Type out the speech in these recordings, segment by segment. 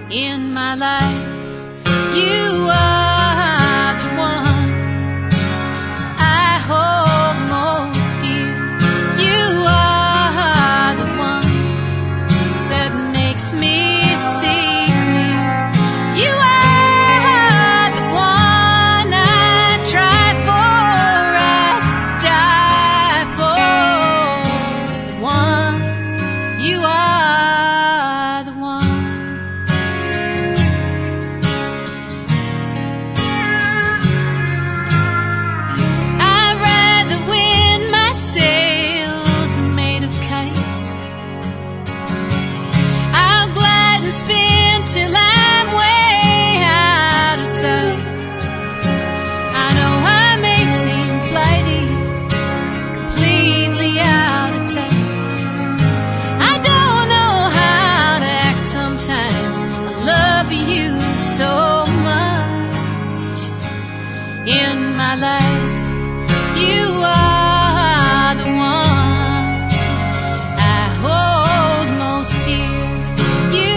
in my life. You are the one I hold most dear. You are the one that makes me see clear. You are the one I try for, I die for. The one, you are the one. Till I'm way out of sight. I know I may seem flighty, completely out of touch. I don't know how to act sometimes. I love you so much in my life. You are the one I hold most dear. You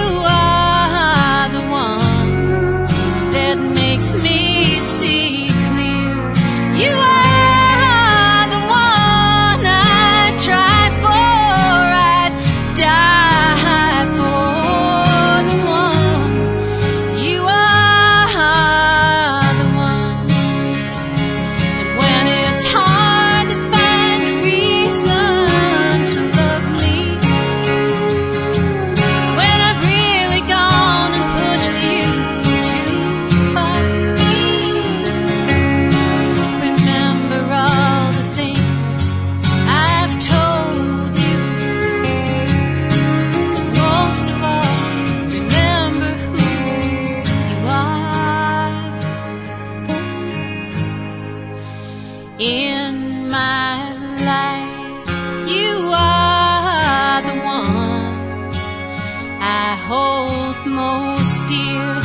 makes me see clear. You are the one I try for, I'd die for. The one, you are the one. And when it's hard to find a reason to love me, when I've really gone and pushed you in my life. You are the one I hold most dear.